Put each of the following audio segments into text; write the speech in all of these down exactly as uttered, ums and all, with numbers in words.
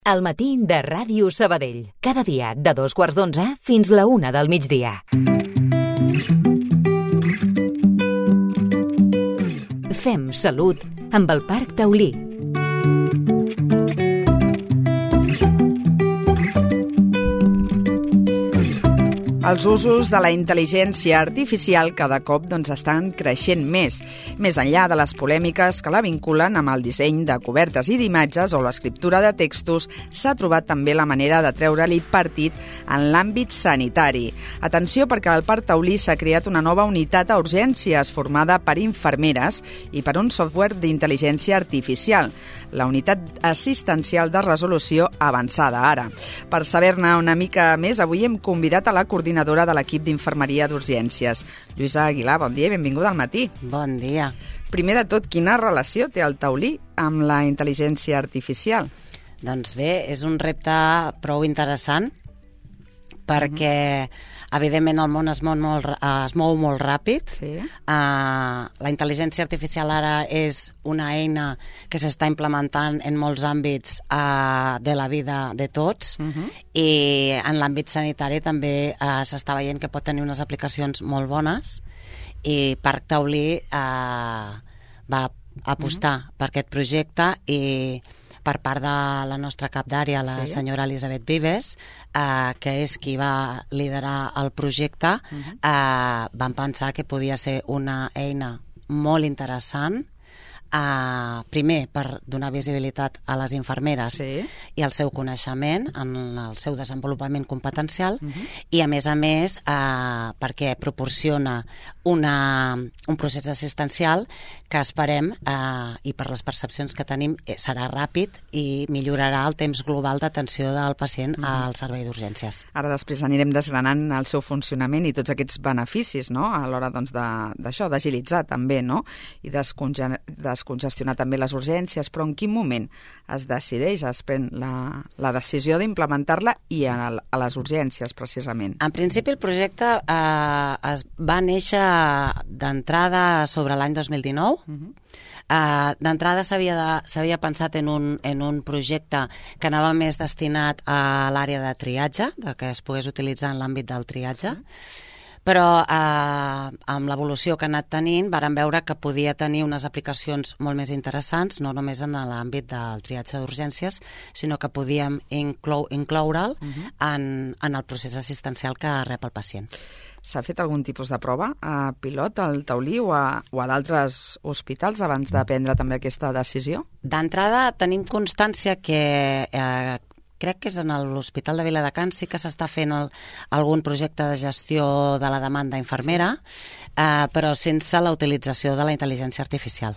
Al matí de Ràdio Sabadell. Cada dia de dos quarts d'onze fins la una del migdia. Fem salut amb el Parc Taulí. Els usos de la intel·ligència artificial cada cop doncs, estan creixent més, més enllà de les polèmiques que la vinculen amb el disseny de cobertes i d'imatges o l'escriptura de textos, s'ha trobat també la manera de treure-li partit en l'àmbit sanitari. Atenció, perquè al Parc Taulí s'ha creat una nova unitat a urgències formada per infermeres i per un software d'intel·ligència artificial, la unitat assistencial de resolució avançada ara. Per saber-ne una mica més, avui hem convidat a la coordinadora de l'equip d'infermeria d'urgències. Lluïsa Aguilar, bon dia i benvinguda al matí. Bon dia. Primer de tot, quina relació té el Taulí amb la intel·ligència artificial? Doncs bé, és un repte prou interessant perquè, mm-hmm. evidentment, el món es mou molt, es mou molt ràpid. Sí. Uh, la intel·ligència artificial ara és una eina que s'està implementant en molts àmbits uh, de la vida de tots, uh-huh. i en l'àmbit sanitari també uh, s'està veient que pot tenir unes aplicacions molt bones, i Parc Taulí uh, va apostar uh-huh. per aquest projecte, i per part de la nostra cap d'àrea, la sí. senyora Elisabet Vives, eh, que és qui va liderar el projecte, uh-huh. eh, van pensar que podia ser una eina molt interessant, eh, primer per donar visibilitat a les infermeres sí. i al seu coneixement, en el seu desenvolupament competencial, uh-huh. i a més a més eh, perquè proporciona una, un procés assistencial que esperem, eh, i per les percepcions que tenim, eh, serà ràpid i millorarà el temps global d'atenció del pacient mm. al servei d'urgències. Ara després anirem desgranant el seu funcionament i tots aquests beneficis, no?, a l'hora doncs, d'això, d'agilitzar també, no?, i desconge descongestionar també les urgències, però en quin moment es decideix, es pren la, la decisió d'implementar-la i a, a les urgències, precisament? En principi, el projecte eh, es va néixer d'entrada sobre l'any dos mil dinou. Uh-huh. Uh, d'entrada s'havia pensat en un, en un projecte que anava més destinat a l'àrea de triatge, de que es pogués utilitzar en l'àmbit del triatge, sí. però uh, amb l'evolució que ha anat tenint vàrem veure que podia tenir unes aplicacions molt més interessants, no només en l'àmbit del triatge d'urgències, sinó que podíem inclou, incloure'l uh-huh. en, en el procés assistencial que rep el pacient. S'ha fet algun tipus de prova a pilot al Taulí o a, o a d'altres hospitals abans de prendre també aquesta decisió? D'entrada tenim constància que eh, crec que és en l'Hospital de Viladecans sí que s'està fent el, algun projecte de gestió de la demanda infermera, eh, però sense la utilització de la intel·ligència artificial.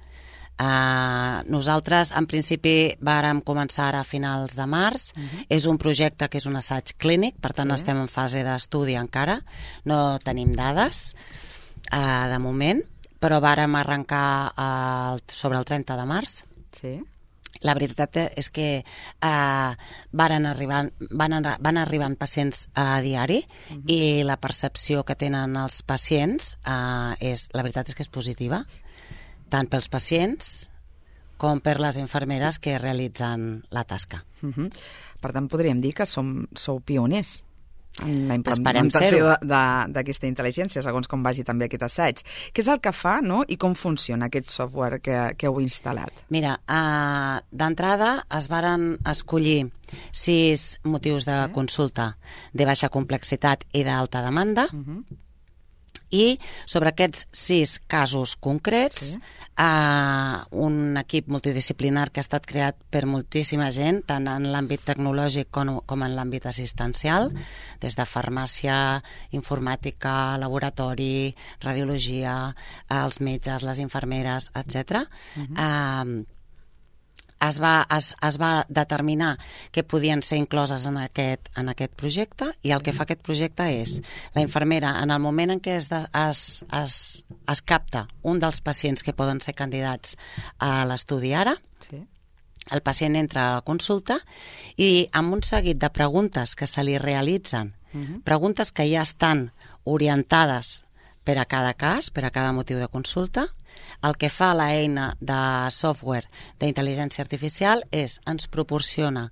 Uh, nosaltres, en principi, vàrem començar ara a finals de març. Uh-huh. És un projecte que és un assaig clínic, per tant, sí. estem en fase d'estudi encara. No tenim dades, uh, de moment, però vàrem arrencar uh, sobre el trenta de març. Sí. La veritat és que uh, van, arribant, van, van arribant pacients a diari, uh-huh. i la percepció que tenen els pacients, uh, és, la veritat és que és positiva, tant pels pacients com per les infermeres que realitzen la tasca. Uh-huh. Per tant, podríem dir que som, sou pioners en la implementació d'aquesta intel·ligència, segons com vagi també aquest assaig. Què és el que fa, no?, i com funciona aquest software que, que heu instal·lat? Mira, uh, d'entrada es varen escollir sis motius de sí. consulta de baixa complexitat i d'alta demanda, uh-huh. i sobre aquests sis casos concrets, sí. eh, un equip multidisciplinar que ha estat creat per moltíssima gent, tant en l'àmbit tecnològic com, com en l'àmbit assistencial, mm. des de farmàcia, informàtica, laboratori, radiologia, els metges, les infermeres, etcètera. Mm-hmm. eh, Es va, es, es va determinar que podien ser incloses en aquest, en aquest projecte, i el que fa aquest projecte és la infermera, en el moment en què es, de, es, es, es capta un dels pacients que poden ser candidats a l'estudi ara, sí. el pacient entra a la consulta i amb un seguit de preguntes que se li realitzen, uh-huh. preguntes que ja estan orientades per a cada cas, per a cada motiu de consulta, el que fa la eina de software d'intel·ligència artificial és ens proporciona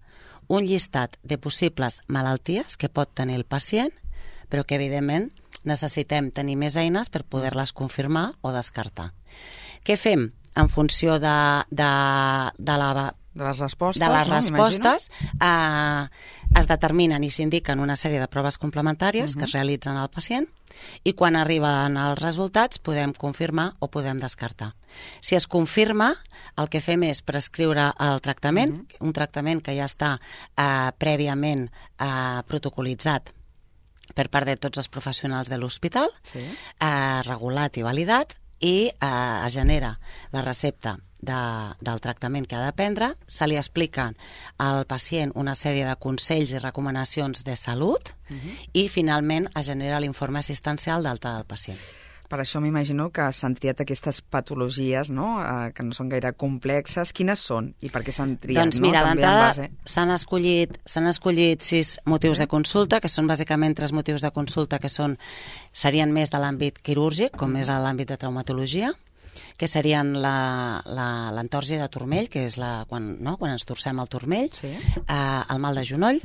un llistat de possibles malalties que pot tenir el pacient, però que, evidentment, necessitem tenir més eines per poder-les confirmar o descartar. Què fem? En funció de, de, de la... De les respostes, de les no? respostes eh, es determinen i s'indiquen una sèrie de proves complementàries uh-huh. que es realitzen al pacient i quan arriben els resultats podem confirmar o podem descartar. Si es confirma, el que fem és prescriure el tractament, uh-huh. un tractament que ja està eh, prèviament eh, protocolitzat per part de tots els professionals de l'hospital, sí. eh, regulat i validat, i eh, es genera la recepta de, del tractament que ha de prendre, se li expliquen al pacient una sèrie de consells i recomanacions de salut uh-huh. i finalment es genera l'informe assistencial d'alta del pacient. Per això m'imagino que s'han triat aquestes patologies, no? Eh, que no són gaire complexes. Quines són i per què s'han triat? Doncs mira, no? d'entrada base... s'han escollit, s'han escollit sis motius sí. de consulta, que són bàsicament tres motius de consulta que són, serien més de l'àmbit quirúrgic, com és l'àmbit de traumatologia, que serien l'entorsi de turmell, que és la, quan, no? quan ens torcem el turmell, sí. eh, el mal de genoll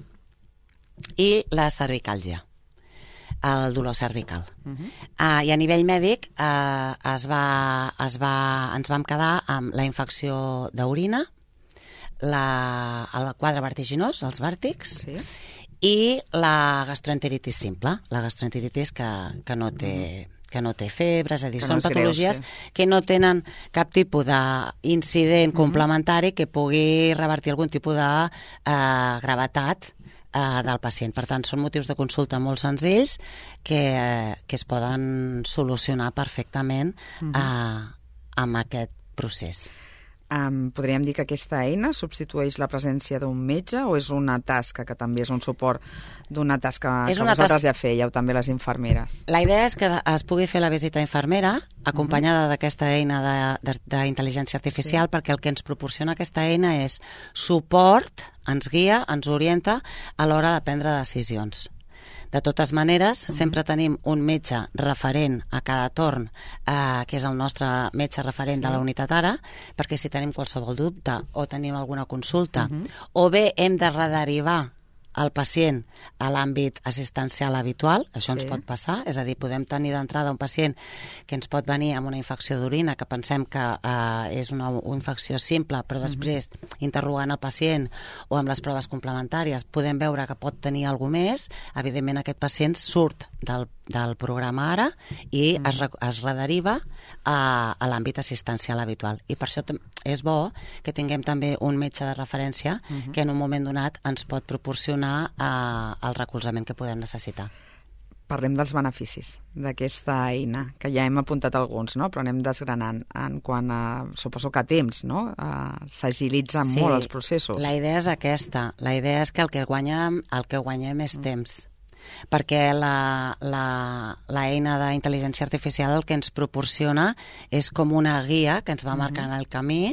i la cervicàlgia, el dolor cervical. Uh-huh. Uh, I a nivell mèdic uh, es va, es va, ens vam quedar amb la infecció d'orina, la, el quadre vertiginós, els vèrtics, sí. i la gastroenteritis simple, la gastroenteritis que, que no té... Uh-huh. que no té febre, és a dir, que són no patologies greu, sí. que no tenen cap tipus d'incident uh-huh. complementari que pugui revertir algun tipus de uh, gravetat uh, del pacient. Per tant, són motius de consulta molt senzills que, uh, que es poden solucionar perfectament uh-huh. uh, amb aquest procés. Um, podríem dir que aquesta eina substitueix la presència d'un metge o és una tasca que també és un suport d'una tasca és que vosaltres tas... ja fèieu, també les infermeres? La idea és que es pugui fer la visita infermera acompanyada uh-huh. d'aquesta eina d'intel·ligència artificial sí. perquè el que ens proporciona aquesta eina és suport, ens guia, ens orienta a l'hora de prendre decisions. De totes maneres, uh-huh. sempre tenim un metge referent a cada torn, eh, que és el nostre metge referent sí. de la unitat ara, perquè si tenim qualsevol dubte o tenim alguna consulta, uh-huh. o bé hem de rederivar el pacient a l'àmbit assistencial habitual, això sí. ens pot passar, és a dir, podem tenir d'entrada un pacient que ens pot venir amb una infecció d'orina que pensem que eh, és una, una infecció simple, però després, uh-huh. interrogant el pacient o amb les proves complementàries, podem veure que pot tenir alguna més. Evidentment, aquest pacient surt del, del programa ara i uh-huh. es, es rederiva a, a l'àmbit assistencial habitual. I per això és bo que tinguem també un metge de referència uh-huh. que en un moment donat ens pot proporcionar el recolzament que podem necessitar. Parlem dels beneficis d'aquesta eina, que ja hem apuntat alguns, no? Però anem desgranant en quant a, suposo que a temps, no? Uh, s'agilitzen sí, molt els processos. La idea és aquesta. La idea és que el que guanyem, el que guanyem és mm. temps. Perquè la, la, la eina d'intel·ligència artificial el que ens proporciona és com una guia que ens va marcant mm-hmm. el camí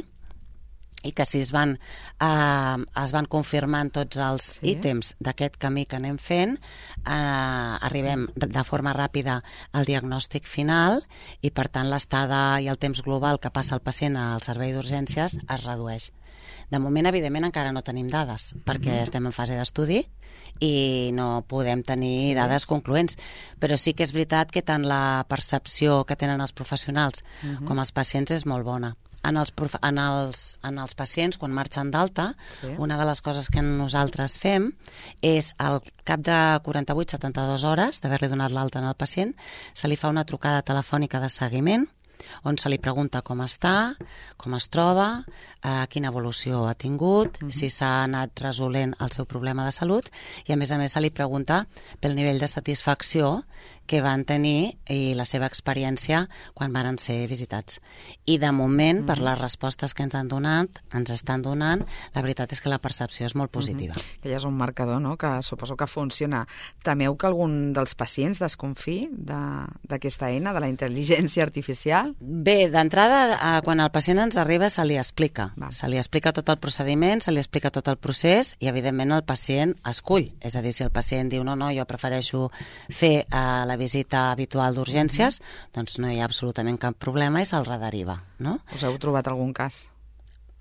i que si es van, eh, es van confirmant tots els sí. ítems d'aquest camí que anem fent, eh, arribem de forma ràpida al diagnòstic final i, per tant, l'estada i el temps global que passa el pacient al servei d'urgències es redueix. De moment, evidentment, encara no tenim dades, perquè mm. estem en fase d'estudi i no podem tenir sí. dades concloents. Però sí que és veritat que tant la percepció que tenen els professionals mm-hmm. com els pacients és molt bona. En els, en, els, en els pacients, quan marxen d'alta, sí. una de les coses que nosaltres fem és al cap de quaranta-vuit a setanta-dues hores d'haver-li donat l'alta al pacient, se li fa una trucada telefònica de seguiment on se li pregunta com està, com es troba, eh, quina evolució ha tingut, uh-huh. si s'ha anat resolent el seu problema de salut i a més a més se li pregunta pel nivell de satisfacció que van tenir i la seva experiència quan van ser visitats. I de moment, uh-huh. per les respostes que ens han donat, ens estan donant, la veritat és que la percepció és molt positiva. Uh-huh. Que ja és un marcador, no?, que suposo que funciona. Temeu que algun dels pacients desconfiï d'aquesta eina, de la intel·ligència artificial? Bé, d'entrada, quan el pacient ens arriba se li explica. Va. Se li explica tot el procediment, se li explica tot el procés i, evidentment, el pacient escull. És a dir, si el pacient diu no, no, jo prefereixo fer eh, la visita habitual d'urgències, mm-hmm. doncs no hi ha absolutament cap problema i se'l rederiva, no? Us heu trobat algun cas?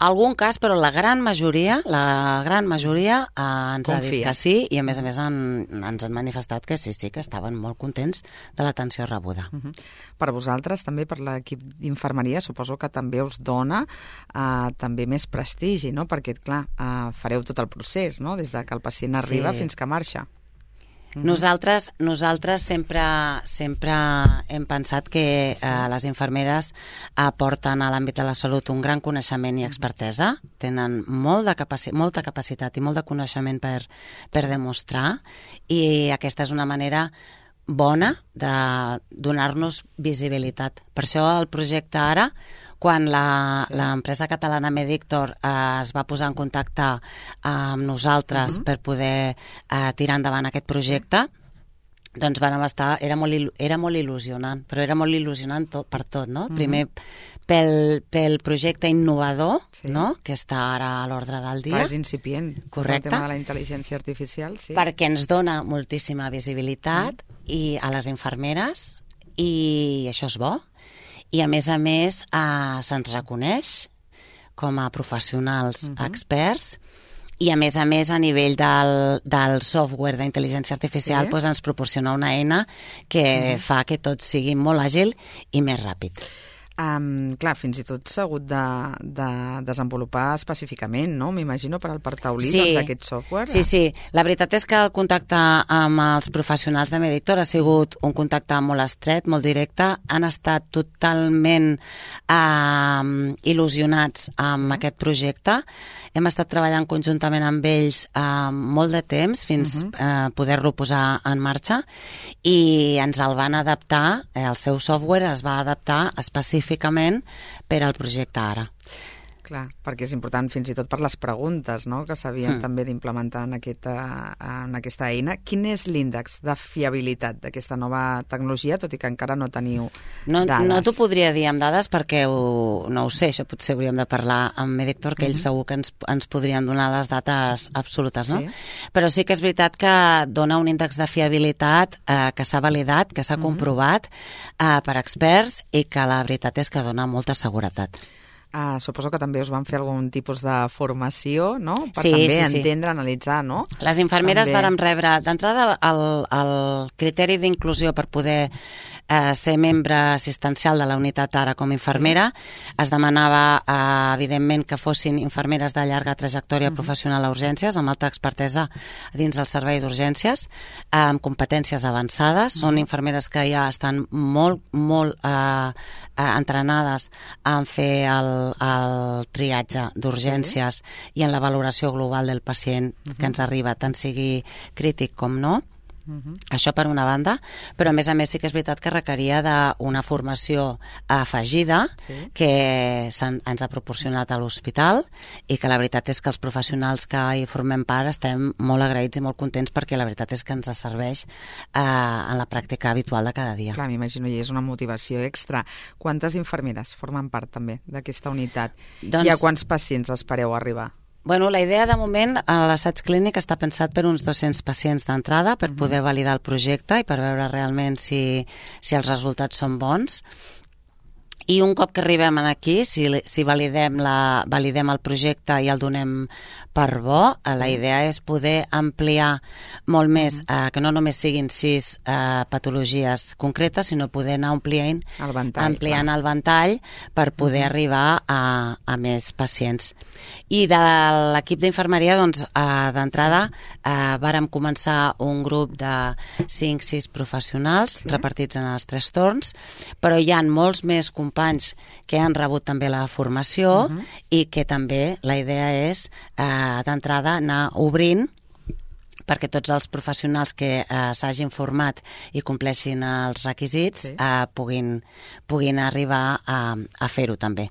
algun cas, però la gran majoria, la gran majoria eh, ens Confia. ha dit que sí, i a més a més han, ens han manifestat que sí, sí, que estaven molt contents de l'atenció rebuda. Uh-huh. Per vosaltres, també per l'equip d'infermeria, suposo que també us dona eh, també més prestigi, no? Perquè, clar, eh, fareu tot el procés, no? Des de que el pacient arriba Sí. fins que marxa. Mm-hmm. Nosaltres, nosaltres sempre, sempre hem pensat que sí. eh, les infermeres aporten a l'àmbit de la salut un gran coneixement i expertesa, tenen molt de capaci- molta capacitat i molt de coneixement per, per demostrar, i aquesta és una manera bona de donar-nos visibilitat. Per això el projecte ara, quan la, sí. l'empresa catalana Medictor eh, es va posar en contacte amb nosaltres uh-huh. per poder eh, tirar endavant aquest projecte, doncs vam estar, era molt, il, era molt il·lusionant, però era molt il·lusionant tot, per tot, no? Uh-huh. Primer pel, pel projecte innovador, sí. no? Que està ara a l'ordre del dia. Clar, és incipient. Correcte. El tema de la intel·ligència artificial, sí. Perquè ens dona moltíssima visibilitat uh-huh. i a les infermeres, i això és bo. I, a més a més, eh, se'ns reconeix com a professionals uh-huh. experts, i, a més a més, a nivell del, del software d'intel·ligència artificial, sí. doncs ens proporciona una eina que uh-huh. fa que tot sigui molt àgil i més ràpid. Um, clar, fins i tot s'ha hagut de, de desenvolupar específicament, no? M'imagino, per al Partaulí, sí. doncs, aquest software. Sí, sí. La veritat és que el contacte amb els professionals de Medictor ha sigut un contacte molt estret, molt directe. Han estat totalment eh, il·lusionats amb aquest projecte. Hem estat treballant conjuntament amb ells eh, molt de temps fins a uh-huh. eh, poder-lo posar en marxa, i ens el van adaptar, eh, el seu software es va adaptar específicament per al projecte ara. Clar, perquè és important fins i tot per les preguntes, no?, que s'havien mm. també d'implementar en aquesta, en aquesta eina. Quin és l'índex de fiabilitat d'aquesta nova tecnologia, tot i que encara no teniu no, dades? No t'ho podria dir amb dades perquè ho, no ho sé, això potser hauríem de parlar amb Medictor, que mm-hmm. ells segur que ens, ens podrien donar les dates absolutes, no? Sí. Però sí que és veritat que dona un índex de fiabilitat eh, que s'ha validat, que s'ha mm-hmm. comprovat eh, per experts, i que la veritat és que dona molta seguretat. Uh, suposo que també us van fer algun tipus de formació, no? Per sí, també sí, sí. entendre, analitzar, no? Les infermeres també... vàrem rebre, d'entrada, el, el criteri d'inclusió per poder eh, ser membre assistencial de la unitat ara com infermera. Sí. Es demanava, eh, evidentment, que fossin infermeres de llarga trajectòria uh-huh. professional a urgències, amb alta expertesa dins del servei d'urgències, eh, amb competències avançades. Uh-huh. Són infermeres que ja estan molt, molt eh, eh, entrenades en fer el el triatge d'urgències sí. i en la valoració global del pacient uh-huh. que ens arriba, tant sigui crític com no. Uh-huh. Això per una banda, però a més a més sí que és veritat que requeria d'una formació afegida sí. que ens ha proporcionat a l'hospital, i que la veritat és que els professionals que hi formem part estem molt agraïts i molt contents, perquè la veritat és que ens serveix eh, en la pràctica habitual de cada dia. Clar, m'imagino, i és una motivació extra. Quantes infermeres formen part també d'aquesta unitat? Doncs... I a quants pacients espereu arribar? Bueno, la idea de moment a l'assaig clínic està pensat per uns dos-cents pacients d'entrada, per poder validar el projecte i per veure realment si, si els resultats són bons. I un cop que arribem aquí, si, si validem, la, validem el projecte i el donem per bo, la idea és poder ampliar molt més, eh, que no només siguin sis eh, patologies concretes, sinó poder anar ampliant el ventall, ampliant clar. el ventall per poder uh-huh. arribar a, a més pacients. I de l'equip d'infermeria, doncs, eh, d'entrada, eh, vàrem començar un grup de cinc sis professionals sí. repartits en els tres torns, però hi ha molts més companys que han rebut també la formació uh-huh. i que també la idea és eh, d'entrada anar obrint perquè tots els professionals que eh, s'hagin format i compleixin els requisits sí. eh, puguin, puguin arribar a, a fer-ho també.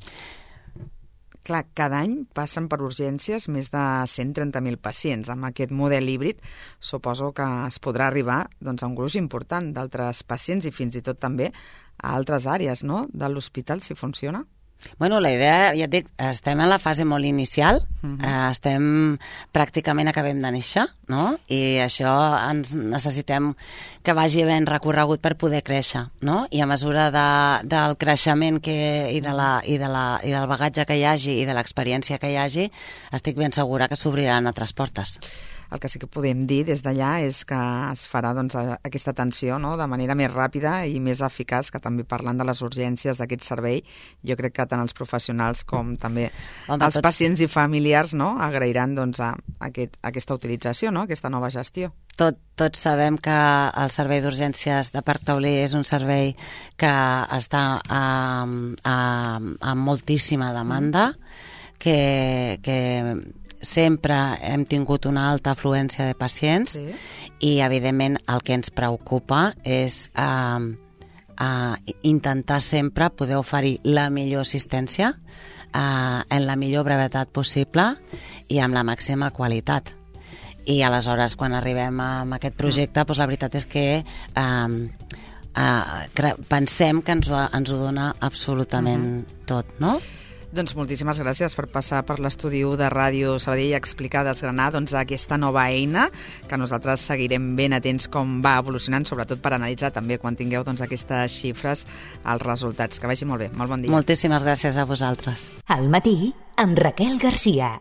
Clar, cada any passen per urgències més de cent trenta mil pacients. Amb aquest model híbrid suposo que es podrà arribar doncs, a un gruix important d'altres pacients i fins i tot també a altres àrees, no?, de l'hospital, si funciona. Bueno, la idea, ja et dic, estem en la fase molt inicial, uh-huh. eh, estem pràcticament acabem de néixer, no? I això ens necessitem que vagi ben recorregut per poder créixer, no? I a mesura de, del creixement que, i, de la, i, de la, i del bagatge que hi hagi i de l'experiència que hi hagi, estic ben segura que s'obriran altres portes. El que sí que podem dir des d'allà és que es farà doncs, aquesta atenció, no?, de manera més ràpida i més eficaç, que també parlant de les urgències d'aquest servei, jo crec que tant els professionals com també Home, els tots... pacients i familiars, no?, agrairan doncs, a, a aquest, a aquesta utilització, no?, aquesta nova gestió. Tot, tots sabem que el servei d'urgències de Parc Taulí és un servei que està a, a, a moltíssima demanda, mm. que... que sempre hem tingut una alta afluència de pacients sí. i, evidentment, el que ens preocupa és eh, eh, intentar sempre poder oferir la millor assistència eh, en la millor brevetat possible i amb la màxima qualitat. I aleshores, quan arribem a aquest projecte, doncs la veritat és que eh, eh, pensem que ens ho, ens ho dona absolutament uh-huh. tot, no? Doncs moltíssimes gràcies per passar per l'estudi de Ràdio Sabadell i explicar, desgranar doncs, aquesta nova eina, que nosaltres seguirem ben atents com va evolucionant, sobretot per analitzar també quan tingueu doncs, aquestes xifres, els resultats. Que vagi molt bé. Molt bon dia. Moltíssimes gràcies a vosaltres. Al matí, amb Raquel Garcia.